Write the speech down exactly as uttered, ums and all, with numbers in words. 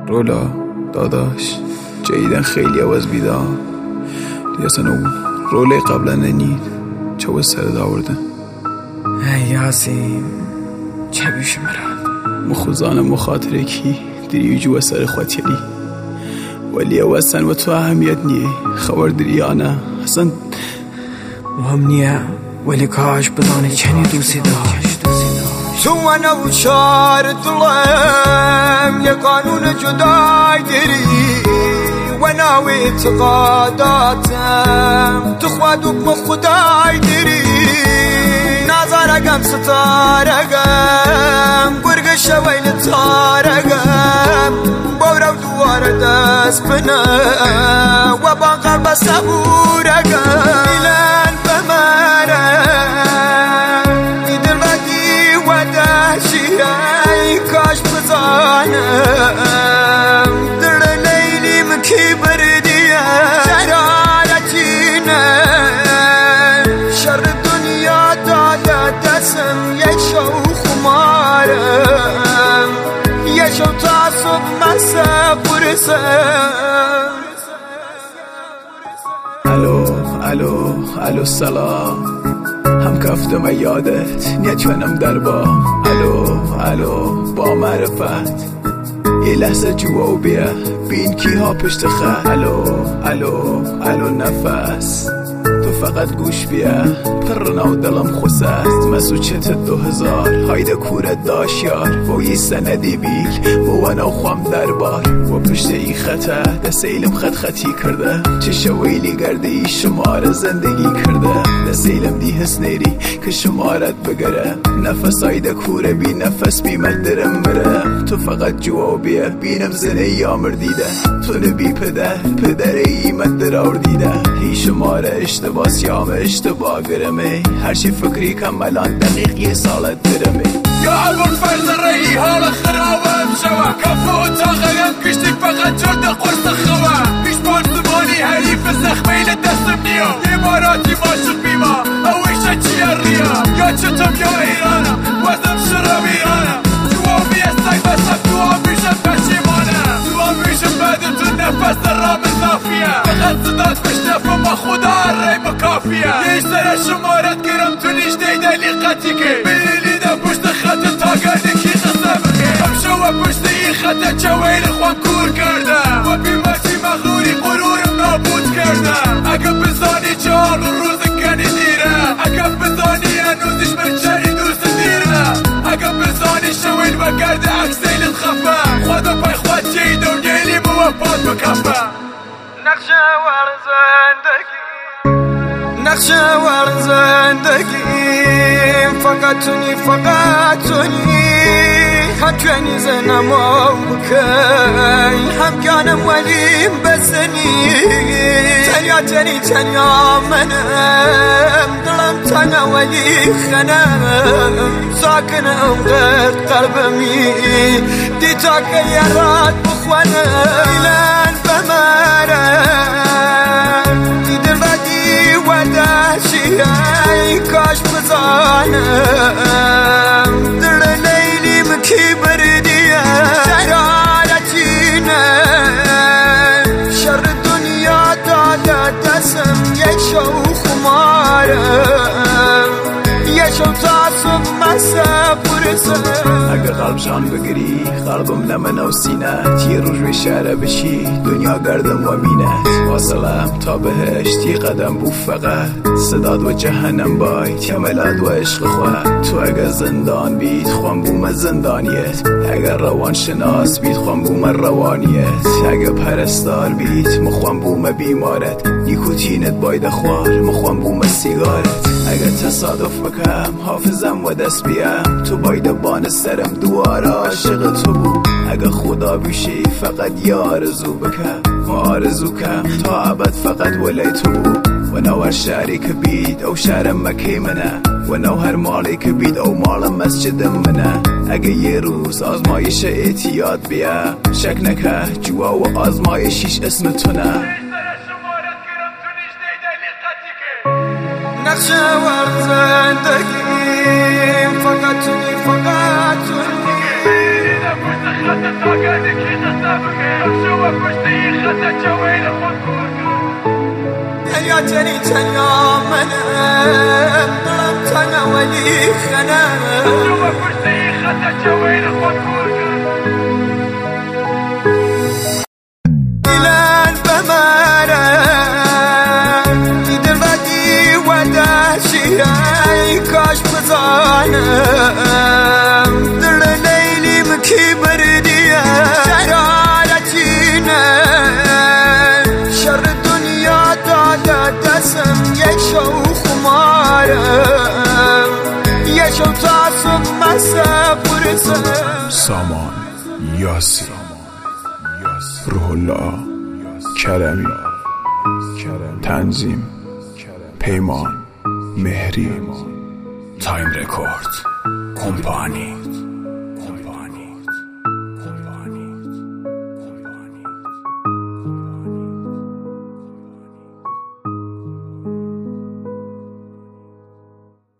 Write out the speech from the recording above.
رولا داداش جدیدن خیلی عوض بیدار دیگه اصلا اون روله قبلا ننید چه باید سر داوردن ای یاسین چه بیش مرد مخوزان مخاطره کی دری جو سر خاطری ولی اوستن و تو اهمیت نیه خبر دری آنه اصلا مهم نیه ولی کاش بدانی چنی دوستی داشت تو انا و شار دلم یه قانون جدای داری و ناوی اعتقاداتم تو خواد و با خدای داری نظرگم ستارگم گرگ شویل تارگم بورو دوار دست بنا و با قلب صبورگم ایلان بمرم ایدل بدی و دهشی ای کاش بزانم در لیلیم کی بردیه شرارتینه شر دنیا داده دستم یک شو خمارم یک شو تا صبح مسا برسم الو الو الو سلام هم کفتم یادت نیتونم در بام الو الو با معرفت یه لحظه جوا و بیا بین کی ها پشت خط الو الو الو نفس تو فقط گوش بیا پرنا و دلم خوست مسو چت دو هزار هایده کورت داش یار و یه سندی بیل و انا خوام دربار و پشت ای خطه دست ایلم خط خطی کرده چه شویلی گردی شمار زندگی کرده دست ایلم دی حس نیری که شمارت بگره نفس هایده کوره بی نفس بی مهدرم بره تو فقط جوا بیا بینم زنه یامر دیده تو نبی پدر پدر ایمت در آور دیده هی شماره اشتباس یام اشتباه گرمه هر چی فکری کمالان دقیق یه سالت درمه یا اول فرز رهی حال خرابم شوا کفو اتاقم کشتی فقط جرد قرص خوا پیش بار زمانی حریف زخمیل دستم نیا یه باراتی ماشق بیما اویشه چیه ریا یا چطم یا ایرانم وزم شرم ایرانم جواب بیستک بسم دوام بیشم پشیمانم دوام بیشم بعد تو نفس رام اضافیه فقط صدات بشنفم با خدا رای مکافیه یه سر شمارت گرم تو نیش دیده لیقتی که بلیده پشت خط تاگرده کی قصه بخیر هم شوه پشت این خط چویل خوام کور کرده و بیمتی مغروری قرورم نابود کرده اگه بزانی چهار روز کنی دیره اگه بزانی هنوزش برچنی دوست دیره اگه بزانی شویل بگرده اکسیلت خفه خدا پای خود چی دونیلی موفاد بکفه نقشه ور زندگی نقشه ور زندگی فقط تونی فقط تونی هم کنی زنم و بکی هم کنم ولیم بسنی تنیا تنی تنیا منم دلم تنیا ولی خنم ساکنم غیر قلبمی دی تا که یارات بخوانم ایلان بمرم دی دل بدی و دهشی ای کاش بزانم در لیلیم کی بردیه شرارتینه شر دنیا داده دستم یک شو خمارم یک شو تا صبح مسا برسم اگه قلب جان بگیری قلبم نمن و سینت یه روز به شهره بشی دنیا گردم و مینت واصلم تا بهشت یه قدم بو فقط صداد و جهنم باید یملد و عشق خواهد تو اگه زندان بید خوام بوم زندانیت اگه روان شناس بید خوام بوم روانیت اگه پرستار بید مخوام بوم بیمارت نیکوتینت باید خوار مخوام بوم سیگارت اگه تصادف بکم حافظم و دست بیم تو باید بان سرم دوار عاشق تو بود اگه خدا بیشی فقط یه آرزو بکم و آرزو کم تا عبد فقط ولی تو بود و نو هر شهری که بید او شهرم مکی منه و نو هر مالی که بید او مال مسجدم منه اگه یه روز آزمایش اعتیاد بیا شک نکه جوا و آزمایشیش اسم تو نه نقشه ور زندگی فقط تونی فقط تونی خطا تاقادي كي نصابك شوف كشتي خطا جوين خطوك يا جري يا منام ضرب تناولي خنام شوف كشتي خطا جوين خطوك إلان بمارم دلبدي وداشي أي كاش بزانم دل ليلي مكي بردية شرارتينا شر الدنيا دادا دسم يشو خمارم يشو تاسم مسافرسم سامان یاسی روح الله کرمی تنظیم پیمان مهری تایم رکورد کمپانی